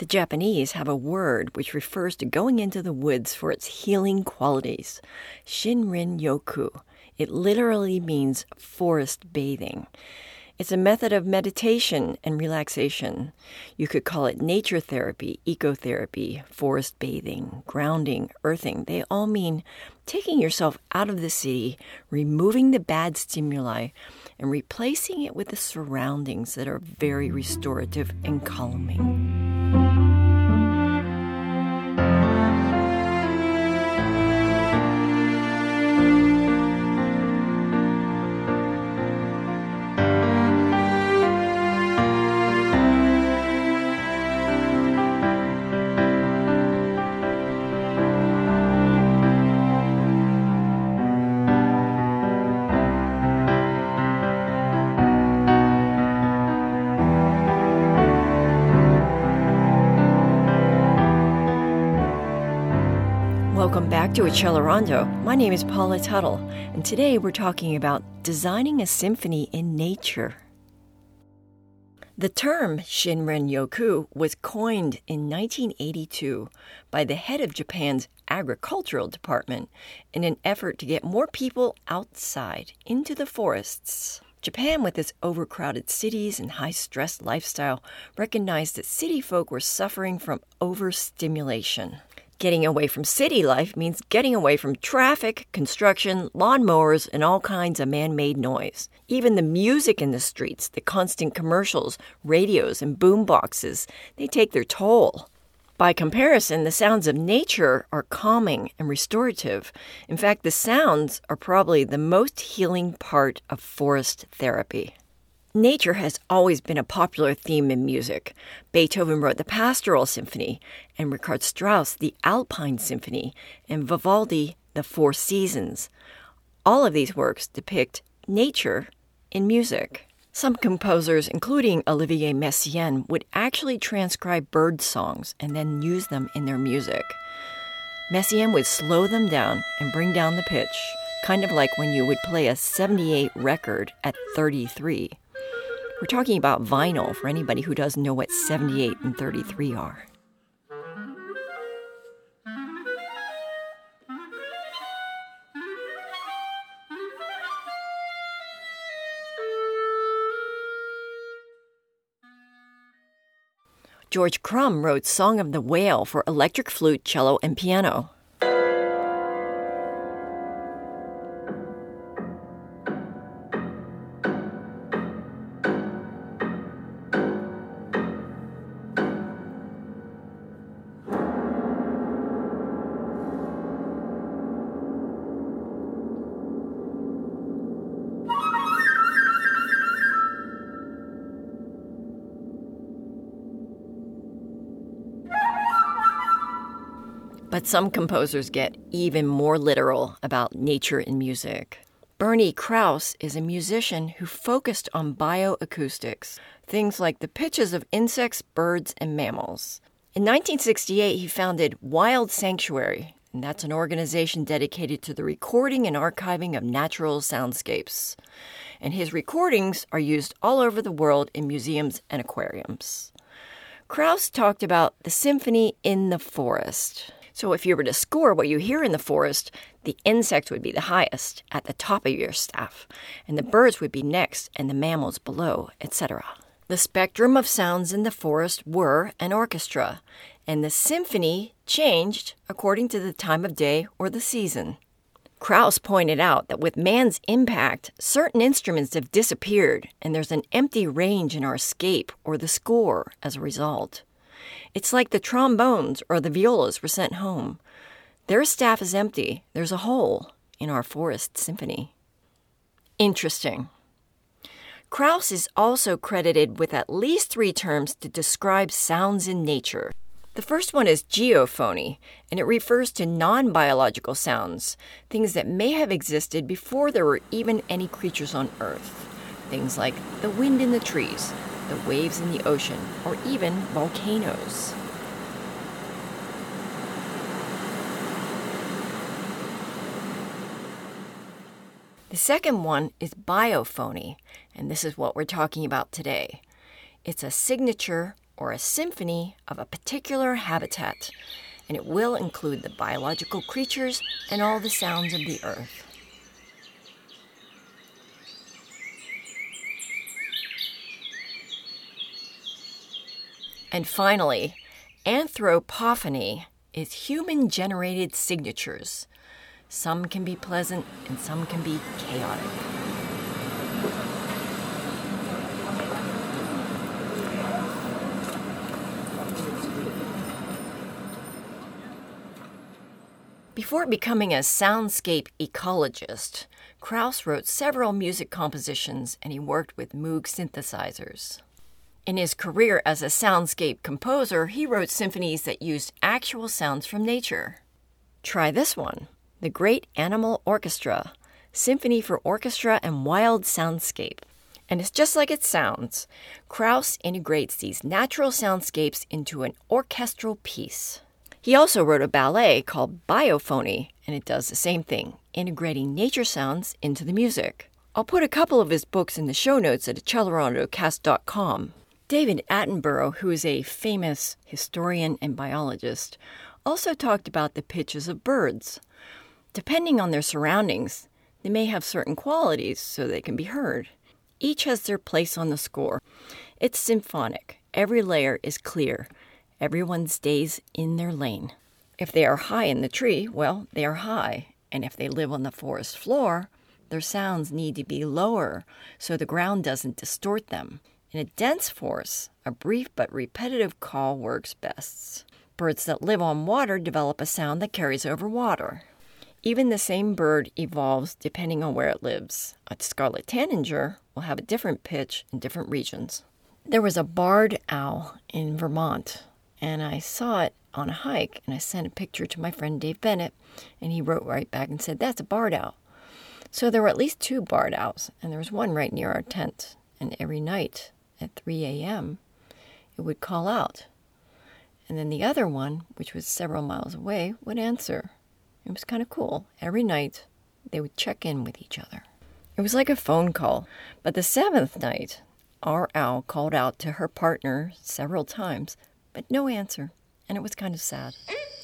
The Japanese have a word which refers to going into the woods for its healing qualities, Shinrin-yoku. It literally means forest bathing. It's a method of meditation and relaxation. You could call it nature therapy, ecotherapy, forest bathing, grounding, earthing. They all mean taking yourself out of the city, removing the bad stimuli, and replacing it with the surroundings that are very restorative and calming. Welcome back to Accelerando. My name is Paula Tuttle, and today we're talking about designing a symphony in nature. The term Shinrin-yoku was coined in 1982 by the head of Japan's agricultural department in an effort to get more people outside into the forests. Japan, with its overcrowded cities and high-stress lifestyle, recognized that city folk were suffering from overstimulation. Getting away from city life means getting away from traffic, construction, lawnmowers, and all kinds of man-made noise. Even the music in the streets, the constant commercials, radios, and boom boxes, they take their toll. By comparison, the sounds of nature are calming and restorative. In fact, the sounds are probably the most healing part of forest therapy. Nature has always been a popular theme in music. Beethoven wrote the Pastoral Symphony, and Richard Strauss the Alpine Symphony, and Vivaldi the Four Seasons. All of these works depict nature in music. Some composers, including Olivier Messiaen, would actually transcribe bird songs and then use them in their music. Messiaen would slow them down and bring down the pitch, kind of like when you would play a 78 record at 33. We're talking about vinyl for anybody who doesn't know what 78 and 33 are. George Crumb wrote Song of the Whale for electric flute, cello, and piano. But some composers get even more literal about nature in music. Bernie Krause is a musician who focused on bioacoustics, things like the pitches of insects, birds, and mammals. In 1968, he founded Wild Sanctuary, and that's an organization dedicated to the recording and archiving of natural soundscapes. And his recordings are used all over the world in museums and aquariums. Krause talked about the symphony in the forest. So if you were to score what you hear in the forest, the insects would be the highest, at the top of your staff, and the birds would be next, and the mammals below, etc. The spectrum of sounds in the forest were an orchestra, and the symphony changed according to the time of day or the season. Krause pointed out that with man's impact, certain instruments have disappeared, and there's an empty range in our scape or the score as a result. It's like the trombones or the violas were sent home. Their staff is empty. There's a hole in our forest symphony. Interesting. Krause is also credited with at least 3 terms to describe sounds in nature. The first one is geophony, and it refers to non-biological sounds, things that may have existed before there were even any creatures on Earth. Things like the wind in the trees, the waves in the ocean, or even volcanoes. The second one is biophony, and this is what we're talking about today. It's a signature or a symphony of a particular habitat, and it will include the biological creatures and all the sounds of the earth. And finally, anthropophony is human-generated signatures. Some can be pleasant and some can be chaotic. Before becoming a soundscape ecologist, Krauss wrote several music compositions and he worked with Moog synthesizers. In his career as a soundscape composer, he wrote symphonies that used actual sounds from nature. Try this one, The Great Animal Orchestra, Symphony for Orchestra and Wild Soundscape. And it's just like it sounds. Krauss integrates these natural soundscapes into an orchestral piece. He also wrote a ballet called Biophony, and it does the same thing, integrating nature sounds into the music. I'll put a couple of his books in the show notes at acceleratocast.com. David Attenborough, who is a famous historian and biologist, also talked about the pitches of birds. Depending on their surroundings, they may have certain qualities so they can be heard. Each has their place on the score. It's symphonic. Every layer is clear. Everyone stays in their lane. If they are high in the tree, well, they are high. And if they live on the forest floor, their sounds need to be lower so the ground doesn't distort them. In a dense forest, a brief but repetitive call works best. Birds that live on water develop a sound that carries over water. Even the same bird evolves depending on where it lives. A scarlet tanager will have a different pitch in different regions. There was a barred owl in Vermont, and I saw it on a hike, and I sent a picture to my friend Dave Bennett, and he wrote right back and said, "That's a barred owl." So there were at least 2 barred owls, and there was one right near our tent, and every night at 3 a.m., it would call out. And then the other one, which was several miles away, would answer. It was kind of cool. Every night, they would check in with each other. It was like a phone call. But the 7th night, our owl called out to her partner several times, but no answer, and it was kind of sad.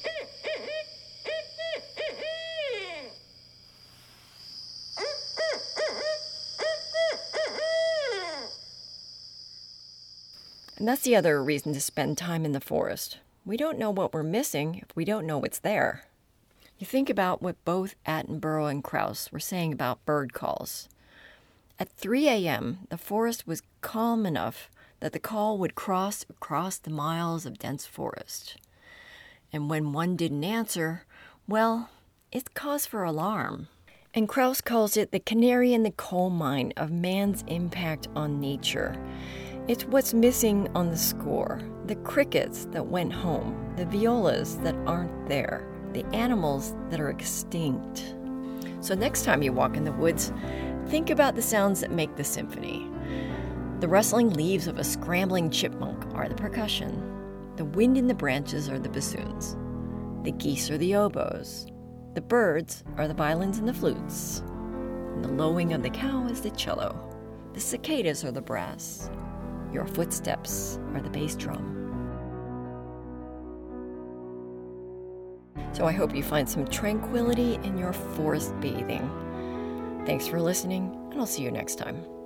And that's the other reason to spend time in the forest. We don't know what we're missing if we don't know what's there. You think about what both Attenborough and Krauss were saying about bird calls. At 3 a.m., the forest was calm enough that the call would cross across the miles of dense forest. And when one didn't answer, well, it's cause for alarm. And Krauss calls it the canary in the coal mine of man's impact on nature. It's what's missing on the score, the crickets that went home, the violas that aren't there, the animals that are extinct. So next time you walk in the woods, think about the sounds that make the symphony. The rustling leaves of a scrambling chipmunk are the percussion. The wind in the branches are the bassoons. The geese are the oboes. The birds are the violins and the flutes. And the lowing of the cow is the cello. The cicadas are the brass. Your footsteps are the bass drum. So I hope you find some tranquility in your forest bathing. Thanks for listening, and I'll see you next time.